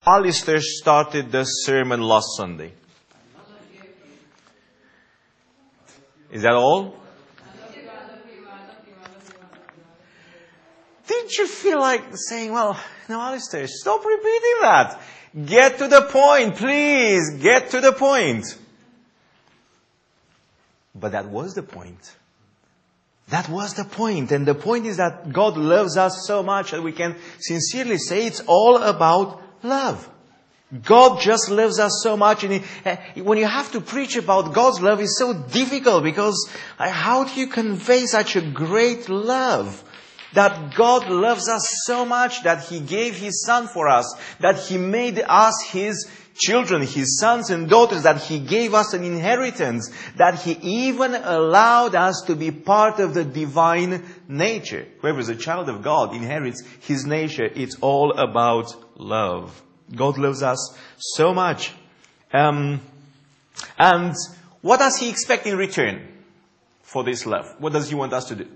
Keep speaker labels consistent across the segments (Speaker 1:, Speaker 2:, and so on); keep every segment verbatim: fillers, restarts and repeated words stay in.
Speaker 1: Alistair started the sermon last Sunday. Is that all? Didn't you feel like saying, well, no, Alistair, stop repeating that. Get to the point, please. Get to the point. But that was the point. That was the point. And the point is that God loves us so much that we can sincerely say it's all about love. God just loves us so much. And he, when you have to preach about God's love, it's so difficult because how do you convey such a great love? That God loves us so much that He gave His Son for us. That He made us His children, His sons and daughters. That He gave us an inheritance. That He even allowed us to be part of the divine nature. Whoever is a child of God inherits His nature. It's all about love. God loves us so much. Um, and what does He expect in return for this love? What does He want us to do?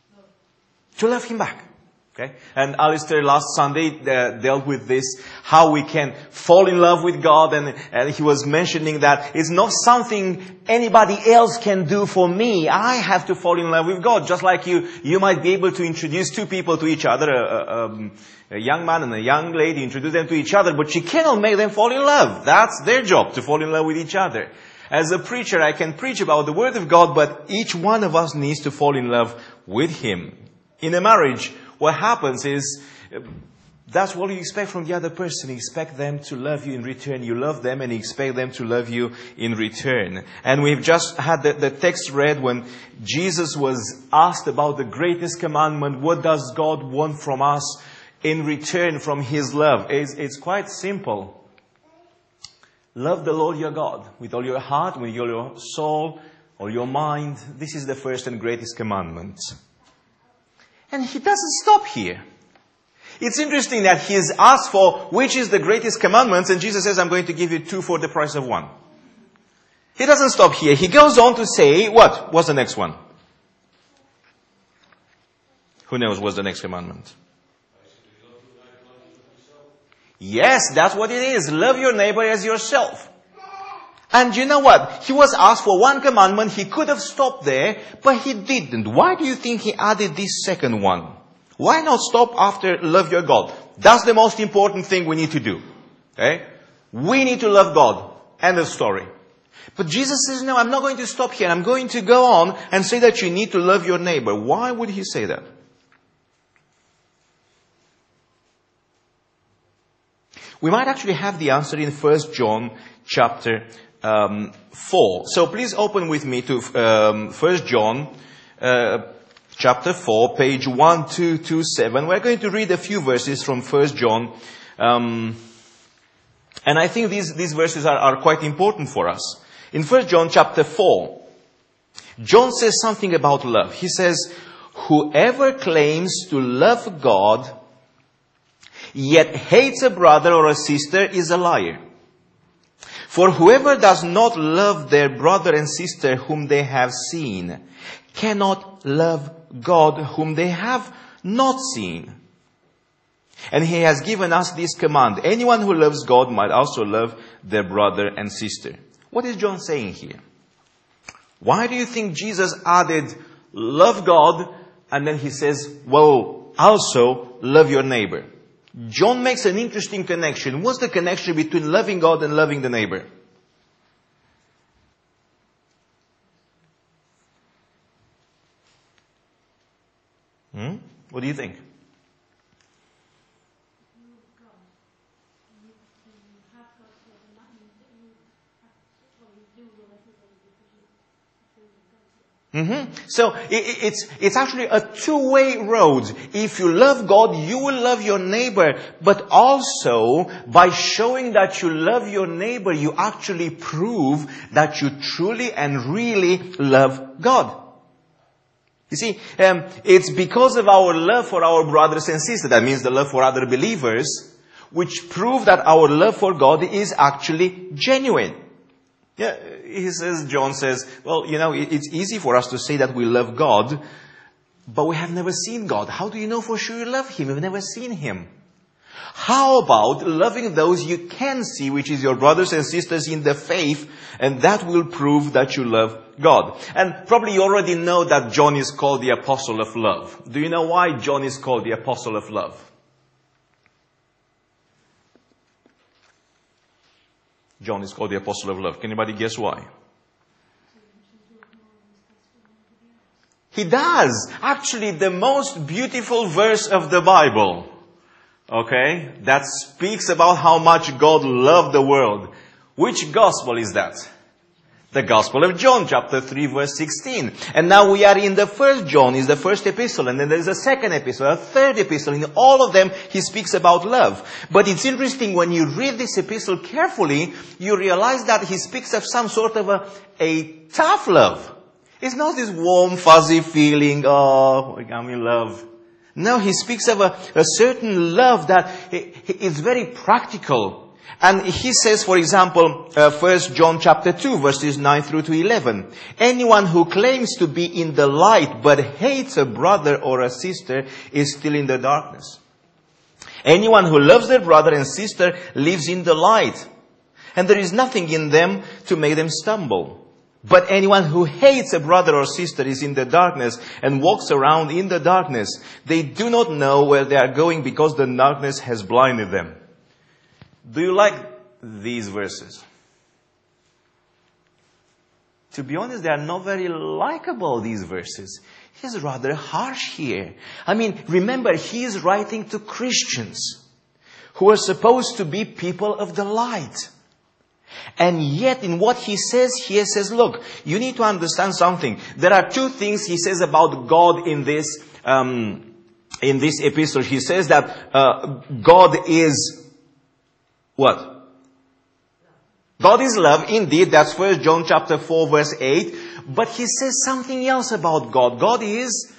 Speaker 1: To love Him back. Okay? And Alistair last Sunday uh, dealt with this, how we can fall in love with God. And, and he was mentioning that it's not something anybody else can do for me. I have to fall in love with God. Just like you, you might be able to introduce two people to each other, a, a, um, a young man and a young lady, introduce them to each other, but you cannot make them fall in love. That's their job, to fall in love with each other. As a preacher, I can preach about the Word of God, but each one of us needs to fall in love with Him. In a marriage, what happens is, that's what you expect from the other person. You expect them to love you in return. You love them and you expect them to love you in return. And we've just had the, the text read when Jesus was asked about the greatest commandment. What does God want from us in return from His love? It's, it's quite simple. Love the Lord your God with all your heart, with all your soul, all your mind. This is the first and greatest commandment. And He doesn't stop here. It's interesting that He's asked for which is the greatest commandments, and Jesus says, I'm going to give you two for the price of one. He doesn't stop here. He goes on to say, what? What's the next one? Who knows what's the next commandment? Yes, that's what it is. Love your neighbor as yourself. And you know what? He was asked for one commandment. He could have stopped there, but He didn't. Why do you think He added this second one? Why not stop after love your God? That's the most important thing we need to do. Okay? We need to love God. End of story. But Jesus says, no, I'm not going to stop here. I'm going to go on and say that you need to love your neighbor. Why would He say that? We might actually have the answer in First John chapter um, four. So please open with me to um, First John uh, chapter four, page one two two seven. We're going to read a few verses from First John. Um, and I think these, these verses are, are quite important for us. In First John chapter four, John says something about love. He says, whoever claims to love God yet hates a brother or a sister is a liar. For whoever does not love their brother and sister whom they have seen cannot love God whom they have not seen. And He has given us this command. Anyone who loves God might also love their brother and sister. What is John saying here? Why do you think Jesus added love God and then He says, well, also love your neighbor? John makes an interesting connection. What's the connection between loving God and loving the neighbor? Hmm? What do you think? Mm-hmm. So it, it's it's actually a two-way road. If you love God, you will love your neighbor. But also, by showing that you love your neighbor, you actually prove that you truly and really love God. You see, um, it's because of our love for our brothers and sisters, that means the love for other believers, which prove that our love for God is actually genuine. Yeah, he says, John says, well, you know, it's easy for us to say that we love God, but we have never seen God. How do you know for sure you love Him? We've never seen Him. How about loving those you can see, which is your brothers and sisters in the faith, and that will prove that you love God. And probably you already know that John is called the Apostle of Love. Do you know why John is called the Apostle of Love? John is called the Apostle of Love. Can anybody guess why? He does. Actually, the most beautiful verse of the Bible, okay, that speaks about how much God loved the world. Which gospel is that? The Gospel of John, chapter three, verse sixteen. And now we are in the first John, is the first epistle, and then there is a second epistle, a third epistle. In all of them, he speaks about love. But it's interesting, when you read this epistle carefully, you realize that he speaks of some sort of a, a tough love. It's not this warm, fuzzy feeling, oh, I'm in love. No, he speaks of a, a certain love that is very practical. And he says, for example, uh, First John chapter two, verses nine through to eleven. Anyone who claims to be in the light but hates a brother or a sister is still in the darkness. Anyone who loves their brother and sister lives in the light, and there is nothing in them to make them stumble. But anyone who hates a brother or sister is in the darkness and walks around in the darkness. They do not know where they are going because the darkness has blinded them. Do you like these verses? To be honest, they are not very likable, these verses. He's rather harsh here. I mean, remember, he is writing to Christians who are supposed to be people of the light. And yet, in what he says, he says, look, you need to understand something. There are two things he says about God in this, um, in this epistle. He says that uh, God is what? God is love, indeed. That's First John chapter four, verse eight. But he says something else about God. God is,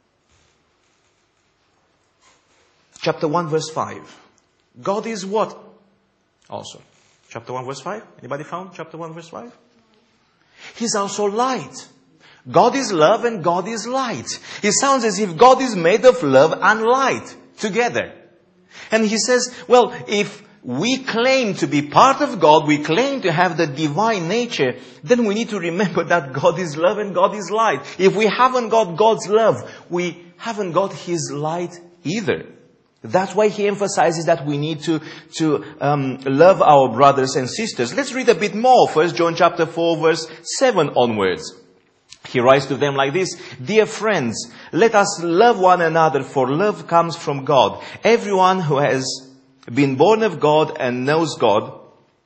Speaker 1: chapter one, verse five. God is what? Also. Chapter one, verse five. Anybody found chapter one, verse five? He's also light. God is love and God is light. It sounds as if God is made of love and light together. And he says, well, if we claim to be part of God, we claim to have the divine nature, then we need to remember that God is love and God is light. If we haven't got God's love, we haven't got His light either. That's why he emphasizes that we need to, to um, love our brothers and sisters. Let's read a bit more. First John chapter four, verse seven onwards. He writes to them like this: Dear friends, let us love one another, for love comes from God. Everyone who has been born of God and knows God,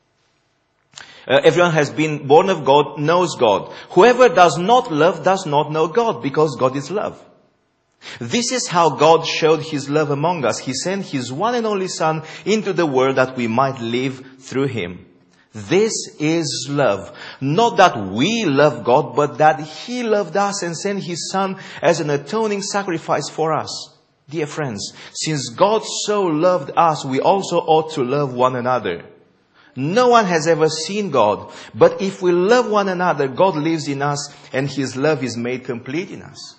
Speaker 1: uh, everyone has been born of God knows God. Whoever does not love does not know God, because God is love. This is how God showed His love among us. He sent His one and only Son into the world that we might live through Him. This is love. Not that we love God, but that He loved us and sent His Son as an atoning sacrifice for us. Dear friends, since God so loved us, we also ought to love one another. No one has ever seen God, but if we love one another, God lives in us and His love is made complete in us.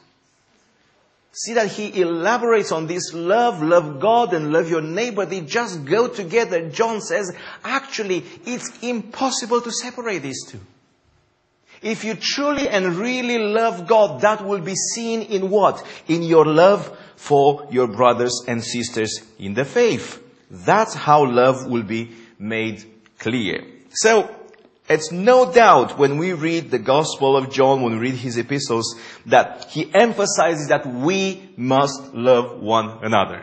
Speaker 1: See that he elaborates on this love, love God and love your neighbor. They just go together. John says, actually, it's impossible to separate these two. If you truly and really love God, that will be seen in what? In your love for your brothers and sisters in the faith. That's how love will be made clear. So, it's no doubt when we read the Gospel of John, when we read his epistles, that he emphasizes that we must love one another.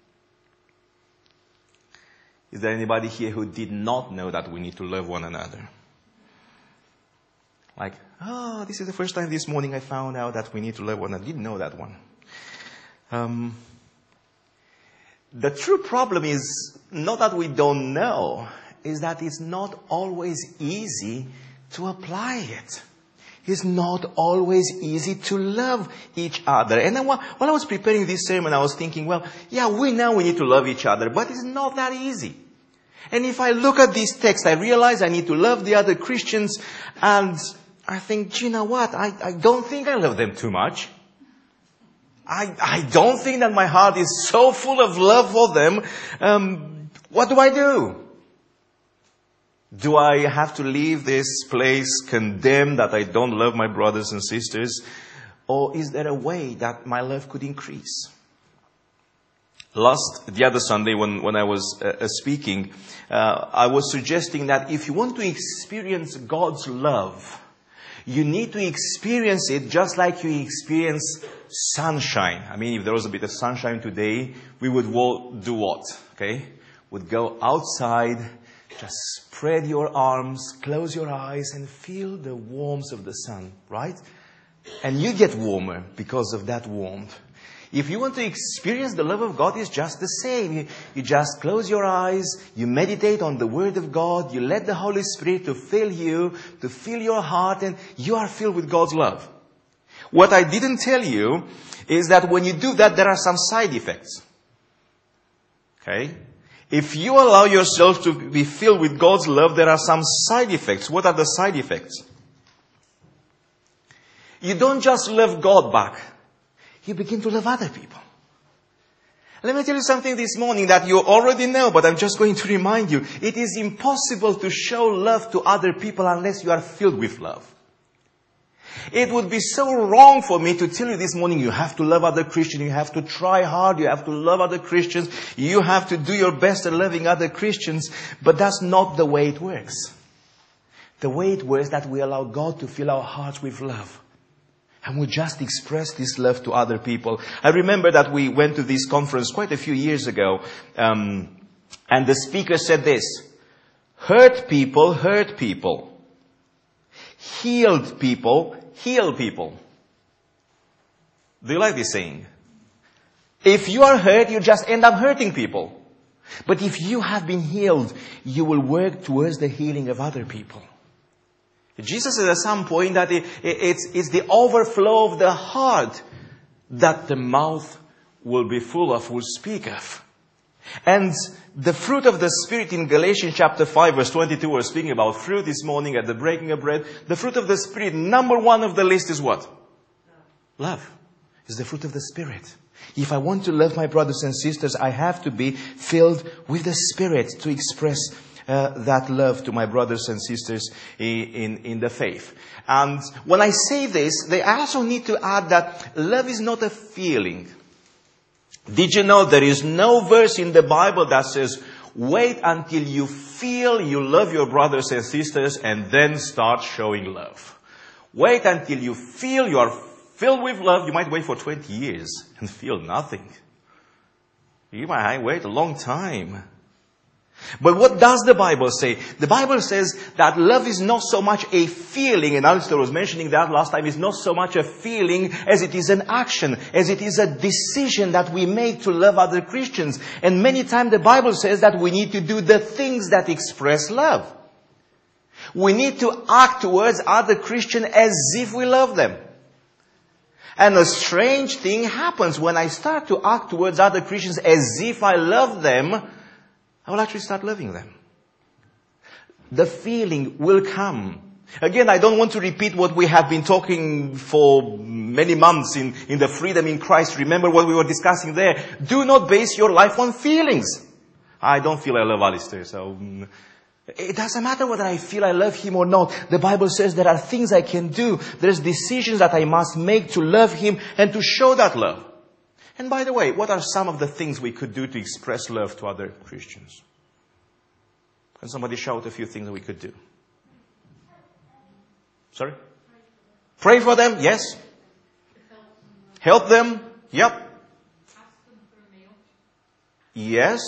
Speaker 1: Is there anybody here who did not know that we need to love one another? Like, oh, this is the first time this morning I found out that we need to love one another. I didn't know that one. Um, the true problem is not that we don't know, is that it's not always easy to apply it. It's not always easy to love each other. And then while I was preparing this sermon, I was thinking, well, yeah, we know we need to love each other, but it's not that easy. And if I look at this text, I realize I need to love the other Christians, and I think, you know what, I, I don't think I love them too much. I, I don't think that my heart is so full of love for them. Um, what do I do? Do I have to leave this place condemned that I don't love my brothers and sisters? Or is there a way that my love could increase? Last, the other Sunday when, when I was uh, speaking, uh, I was suggesting that if you want to experience God's love, you need to experience it just like you experience sunshine. I mean, if there was a bit of sunshine today, we would do what? Okay? Would go outside, just spread your arms, close your eyes, and feel the warmth of the sun, right? And you get warmer because of that warmth. If you want to experience the love of God, it's just the same. You, you just close your eyes, you meditate on the Word of God, you let the Holy Spirit to fill you, to fill your heart, and you are filled with God's love. What I didn't tell you is that when you do that, there are some side effects. Okay? If you allow yourself to be filled with God's love, there are some side effects. What are the side effects? You don't just love God back. You begin to love other people. Let me tell you something this morning that you already know, but I'm just going to remind you. It is impossible to show love to other people unless you are filled with love. It would be so wrong for me to tell you this morning, you have to love other Christians, you have to try hard, you have to love other Christians, you have to do your best at loving other Christians, but that's not the way it works. The way it works is that we allow God to fill our hearts with love. And we just express this love to other people. I remember that we went to this conference quite a few years ago. Um, and the speaker said this. Hurt people, hurt people. Healed people, heal people. Do you like this saying? If you are hurt, you just end up hurting people. But if you have been healed, you will work towards the healing of other people. Jesus said at some point that it, it, it's, it's the overflow of the heart that the mouth will be full of, will speak of. And the fruit of the Spirit in Galatians chapter five verse twenty-two, we're speaking about fruit this morning at the breaking of bread. The fruit of the Spirit, number one of the list is what? Love. Is the fruit of the Spirit. If I want to love my brothers and sisters, I have to be filled with the Spirit to express Uh, that love to my brothers and sisters in, in, in the faith. And when I say this, they also need to add that love is not a feeling. Did you know there is no verse in the Bible that says, wait until you feel you love your brothers and sisters and then start showing love. Wait until you feel you are filled with love. You might wait for twenty years and feel nothing. You might wait a long time. But what does the Bible say? The Bible says that love is not so much a feeling, and Alistair was mentioning that last time, it's not so much a feeling as it is an action, as it is a decision that we make to love other Christians. And many times the Bible says that we need to do the things that express love. We need to act towards other Christians as if we love them. And a strange thing happens when I start to act towards other Christians as if I love them. I will actually start loving them. The feeling will come. Again, I don't want to repeat what we have been talking for many months in, in the Freedom in Christ. Remember what we were discussing there. Do not base your life on feelings. I don't feel I love Alistair, so it doesn't matter whether I feel I love him or not. The Bible says there are things I can do. There's decisions that I must make to love him and to show that love. And by the way, what are some of the things we could do to express love to other Christians? Can somebody shout a few things that we could do? Sorry? Pray for them, yes. Help them, yep. Yes.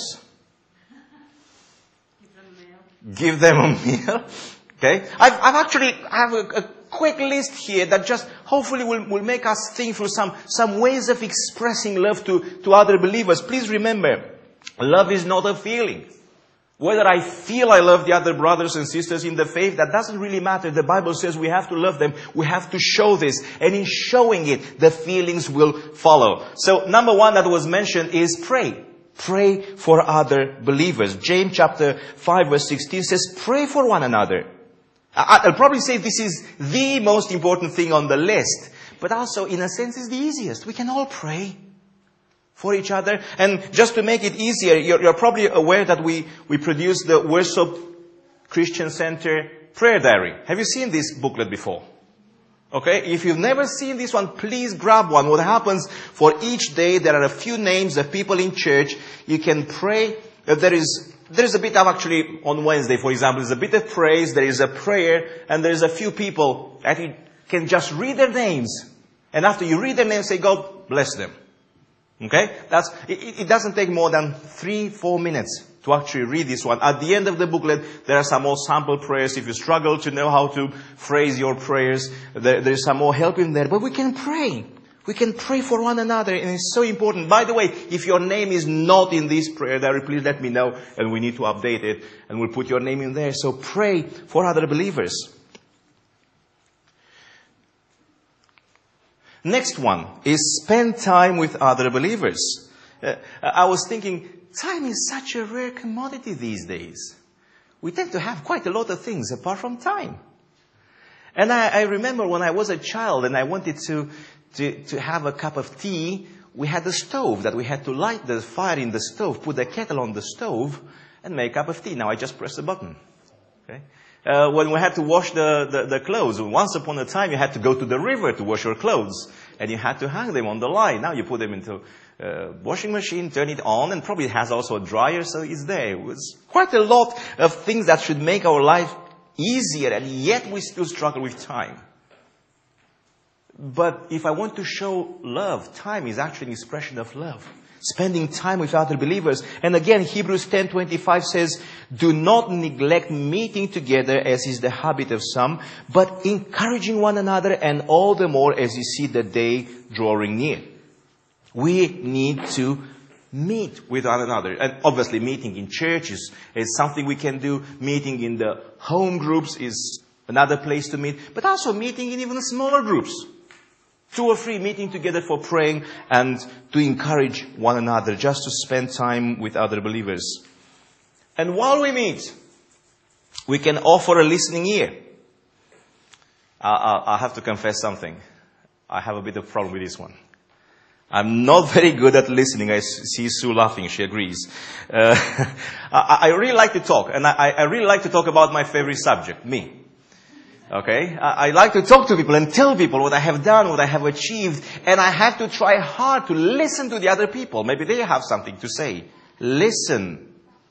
Speaker 1: Give them a meal. Okay. I've, I've actually I have a, a quick list here that just hopefully will, will make us think through some, some ways of expressing love to, to other believers. Please remember, love is not a feeling. Whether I feel I love the other brothers and sisters in the faith, that doesn't really matter. The Bible says we have to love them. We have to show this. And in showing it, the feelings will follow. So number one that was mentioned is pray. Pray for other believers. James chapter five verse sixteen says, pray for one another. I'll probably say this is the most important thing on the list. but also, in a sense, it's the easiest. We can all pray for each other. And just to make it easier, you're, you're probably aware that we, we produce the Worship Christian Center Prayer Diary. Have you seen this booklet before? Okay, if you've never seen this one, please grab one. What happens for each day, there are a few names of people in church. You can pray. Uh, there is there is a bit of actually on Wednesday, for example, there's a bit of praise, there is a prayer, and there's a few people that you can just read their names. And after you read their names, say, God bless them. Okay? That's it, it doesn't take more than three, four minutes to actually read this one. At the end of the booklet, there are some more sample prayers. If you struggle to know how to phrase your prayers, there, there's some more help in there. But we can pray. We can pray for one another, and it's so important. By the way, if your name is not in this prayer diary, please let me know, and we need to update it, and we'll put your name in there. So pray for other believers. Next one is spend time with other believers. Uh, I was thinking, time is such a rare commodity these days. We tend to have quite a lot of things apart from time. And I, I remember when I was a child and I wanted to, to, to have a cup of tea, we had a stove that we had to light the fire in the stove, put the kettle on the stove, and make a cup of tea. Now I just press a button. Okay? Uh, when we had to wash the, the, the clothes, once upon a time you had to go to the river to wash your clothes. And you had to hang them on the line. Now you put them into a washing machine, turn it on, and probably it has also a dryer, so it's there. It was quite a lot of things that should make our life easier, and yet we still struggle with time. But if I want to show love, time is actually an expression of love. Spending time with other believers. And again, Hebrews ten twenty-five says, do not neglect meeting together as is the habit of some, but encouraging one another, and all the more as you see the day drawing near. We need to meet with one another. And obviously meeting in church is, is something we can do. Meeting in the home groups is another place to meet. But also meeting in even smaller groups. Two or three meeting together for praying and to encourage one another, just to spend time with other believers. And while we meet, we can offer a listening ear. I, I, I have to confess something. I have a bit of problem with this one. I'm not very good at listening. I see Sue laughing. She agrees. Uh, I, I really like to talk, and I, I really like to talk about my favorite subject, me. Okay, I like to talk to people and tell people what I have done, what I have achieved, and I have to try hard to listen to the other people. Maybe they have something to say. Listen.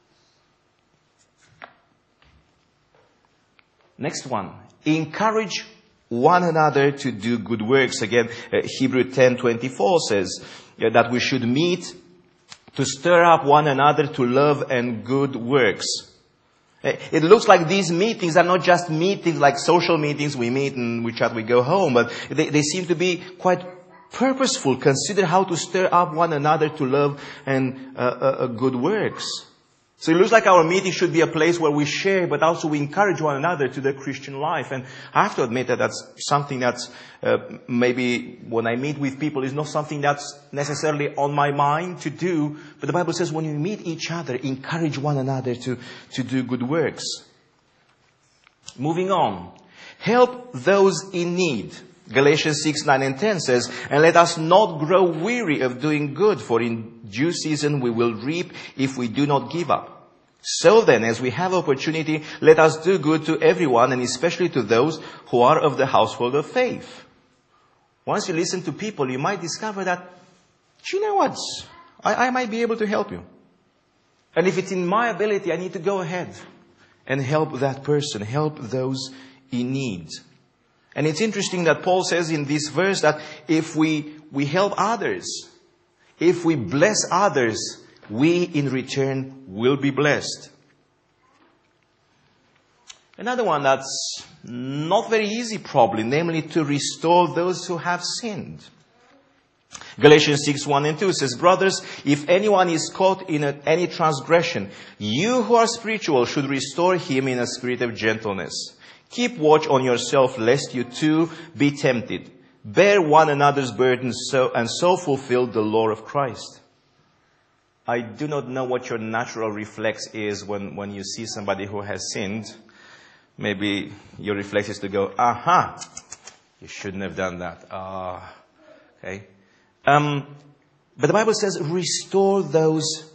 Speaker 1: Next one. Encourage one another to do good works. Again, uh, Hebrews ten twenty-four says uh, that we should meet to stir up one another to love and good works. It looks like these meetings are not just meetings like social meetings. We meet and we chat, we go home. But they, they seem to be quite purposeful. Consider how to stir up one another to love and uh, uh, good works. So it looks like our meeting should be a place where we share, but also we encourage one another to the Christian life. And I have to admit that that's something that's uh, maybe when I meet with people is not something that's necessarily on my mind to do. But the Bible says when you meet each other, encourage one another to, to do good works. Moving on. Help those in need. Galatians six, nine and ten says, and let us not grow weary of doing good, for in due season we will reap if we do not give up. So then, as we have opportunity, let us do good to everyone, and especially to those who are of the household of faith. Once you listen to people, you might discover that, you know what, I, I might be able to help you. And if it's in my ability, I need to go ahead and help that person, help those in need. And it's interesting that Paul says in this verse that if we, we help others, if we bless others, we in return will be blessed. Another one that's not very easy probably, namely to restore those who have sinned. Galatians six, one and two says, brothers, if anyone is caught in a, any transgression, you who are spiritual should restore him in a spirit of gentleness. Keep watch on yourself, lest you too be tempted. Bear one another's burdens so, and so fulfill the law of Christ. I do not know what your natural reflex is when, when you see somebody who has sinned. Maybe your reflex is to go, aha, you shouldn't have done that. Ah, okay. Um, but the Bible says, restore those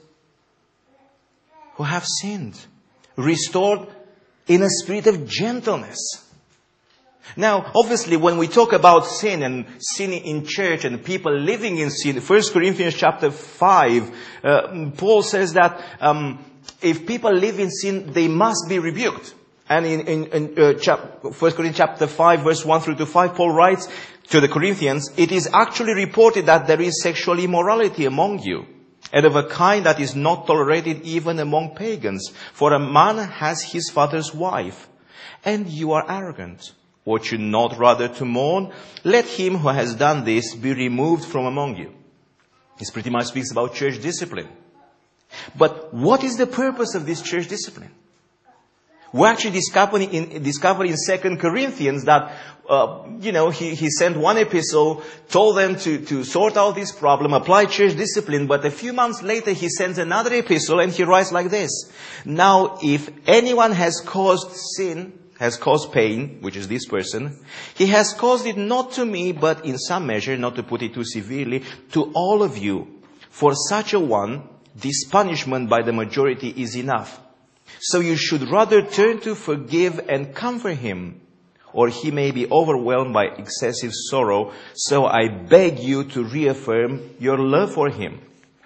Speaker 1: who have sinned. Restored in a spirit of gentleness. Now, obviously, when we talk about sin and sin in church and people living in sin, First Corinthians chapter five, uh, Paul says that um, if people live in sin, they must be rebuked. And in, in, in uh, chap- First Corinthians chapter five, verse one through to five, Paul writes to the Corinthians, it is actually reported that there is sexual immorality among you, and of a kind that is not tolerated even among pagans. For a man has his father's wife, and you are arrogant. Ought you not rather to mourn? Let him who has done this be removed from among you. This pretty much speaks about church discipline. But what is the purpose of this church discipline? We actually discover in, discover in Second Corinthians that, uh, you know, he, he sent one epistle, told them to, to sort out this problem, apply church discipline, but a few months later he sends another epistle and he writes like this. Now, if anyone has caused sin, has caused pain, which is this person, he has caused it not to me, but in some measure, not to put it too severely, to all of you. For such a one, this punishment by the majority is enough. So you should rather turn to forgive and comfort him, or he may be overwhelmed by excessive sorrow. So I beg you to reaffirm your love for him.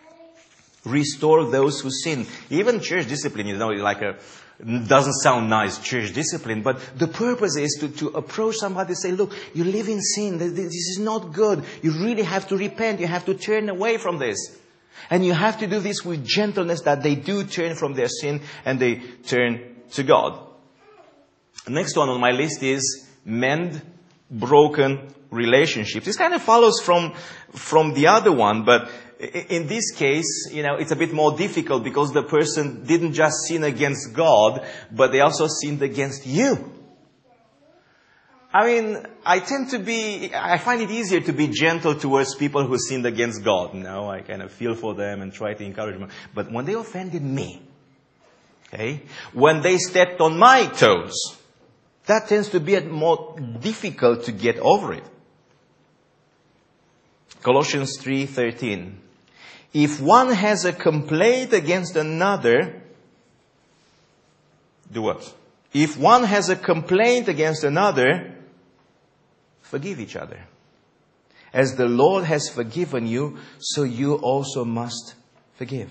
Speaker 1: Restore those who sin. Even church discipline, you know, like a doesn't sound nice, church discipline, but the purpose is to, to approach somebody and say, look, you live in sin. This is not good. You really have to repent. You have to turn away from this. And you have to do this with gentleness, that they do turn from their sin and they turn to God. The next one on my list is mend broken relationships. This kind of follows from, from the other one, but in this case, you know, it's a bit more difficult because the person didn't just sin against God, but they also sinned against you. I mean, I tend to be, I find it easier to be gentle towards people who sinned against God. You know, I kind of feel for them and try to encourage them. But when they offended me, okay, when they stepped on my toes, that tends to be more difficult to get over it. Colossians three thirteen. If one has a complaint against another, do what? If one has a complaint against another, forgive each other. As the Lord has forgiven you, so you also must forgive.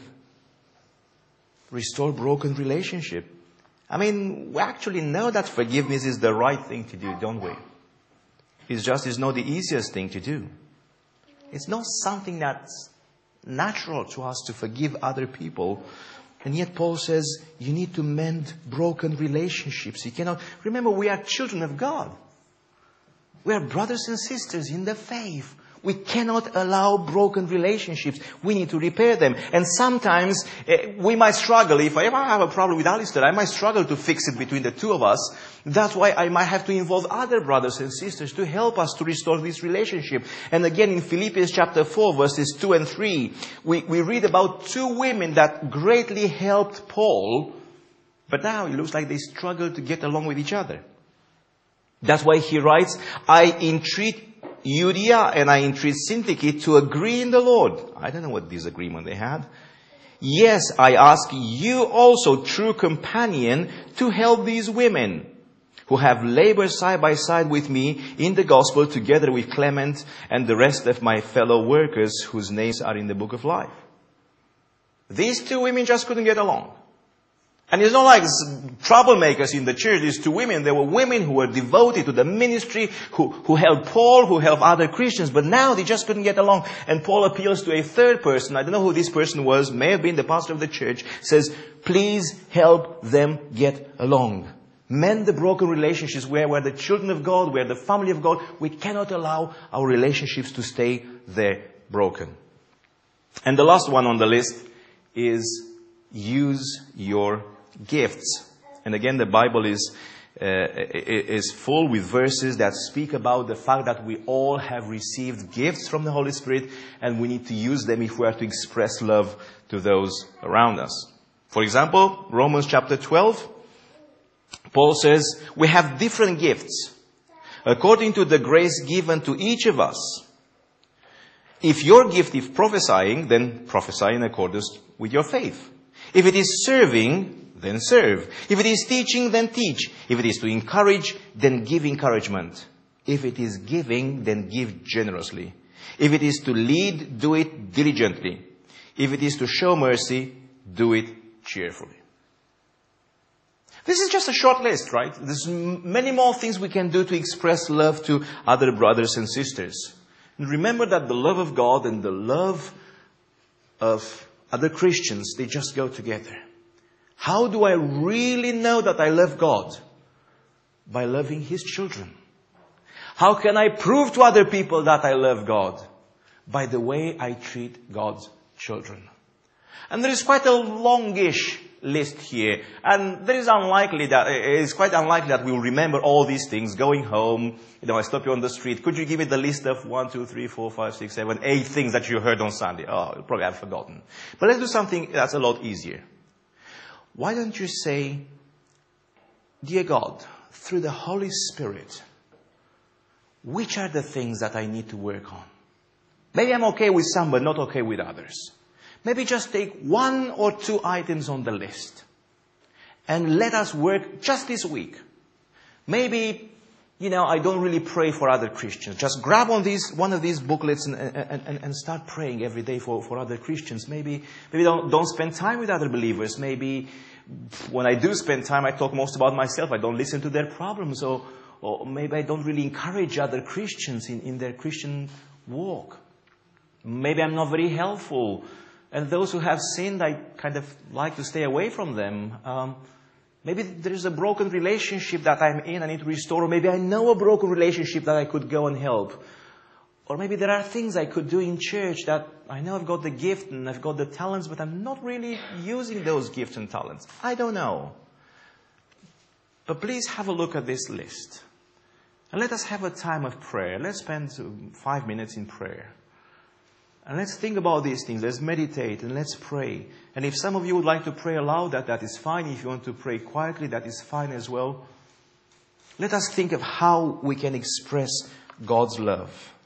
Speaker 1: Restore broken relationship. I mean, we actually know that forgiveness is the right thing to do, don't we? It's just it's not the easiest thing to do. It's not something that's natural to us to forgive other people. And yet Paul says you need to mend broken relationships. You cannot, remember, we are children of God. We are brothers and sisters in the faith. We cannot allow broken relationships. We need to repair them. And sometimes eh, we might struggle. If I ever have a problem with Alistair, I might struggle to fix it between the two of us. That's why I might have to involve other brothers and sisters to help us to restore this relationship. And again, in Philippians chapter four, verses two and three, we, we read about two women that greatly helped Paul. But now it looks like they struggle to get along with each other. That's why he writes, I entreat Euodia and I entreat Syntyche to agree in the Lord. I don't know what disagreement they had. Yes, I ask you also, true companion, to help these women who have labored side by side with me in the gospel, together with Clement and the rest of my fellow workers whose names are in the book of life. These two women just couldn't get along. And it's not like troublemakers in the church. These two women, they were women who were devoted to the ministry, who, who helped Paul, who helped other Christians. But now they just couldn't get along. And Paul appeals to a third person. I don't know who this person was. May have been the pastor of the church. Says, please help them get along. Mend the broken relationships where we're the children of God, we're the family of God. We cannot allow our relationships to stay there broken. And the last one on the list is use your gifts. And again, the Bible is uh, is full with verses that speak about the fact that we all have received gifts from the Holy Spirit, and we need to use them if we are to express love to those around us. For example, Romans chapter twelve, Paul says we have different gifts, according to the grace given to each of us. If your gift is prophesying, then prophesy in accordance with your faith. If it is serving, then serve. If it is teaching, then teach. If it is to encourage, then give encouragement. If it is giving, then give generously. If it is to lead, do it diligently. If it is to show mercy, do it cheerfully. This is just a short list, right? There's many more things we can do to express love to other brothers and sisters. And remember that the love of God and the love of other Christians, they just go together. How do I really know that I love God? By loving His children. How can I prove to other people that I love God? By the way I treat God's children. And there is quite a longish list here. And there is unlikely that, it's quite unlikely that we'll remember all these things going home. You know, I stop you on the street. Could you give me the list of one, two, three, four, five, six, seven, eight things that you heard on Sunday? Oh, you'll probably have forgotten. But let's do something that's a lot easier. Why don't you say, dear God, through the Holy Spirit, which are the things that I need to work on? Maybe I'm okay with some, but not okay with others. Maybe just take one or two items on the list and let us work just this week. Maybe, you know, I don't really pray for other Christians. Just grab on these, one of these booklets and, and, and, and start praying every day for, for other Christians. Maybe, maybe don't, don't spend time with other believers. Maybe when I do spend time, I talk most about myself. I don't listen to their problems. Or, or maybe I don't really encourage other Christians in, in their Christian walk. Maybe I'm not very helpful. And those who have sinned, I kind of like to stay away from them. Um, maybe there is a broken relationship that I'm in, I need to restore. Or maybe I know a broken relationship that I could go and help. Or maybe there are things I could do in church that I know I've got the gift and I've got the talents, but I'm not really using those gifts and talents. I don't know. But please have a look at this list. And let us have a time of prayer. Let's spend five minutes in prayer. And let's think about these things. Let's meditate and let's pray. And if some of you would like to pray aloud, that, that is fine. If you want to pray quietly, that is fine as well. Let us think of how we can express God's love.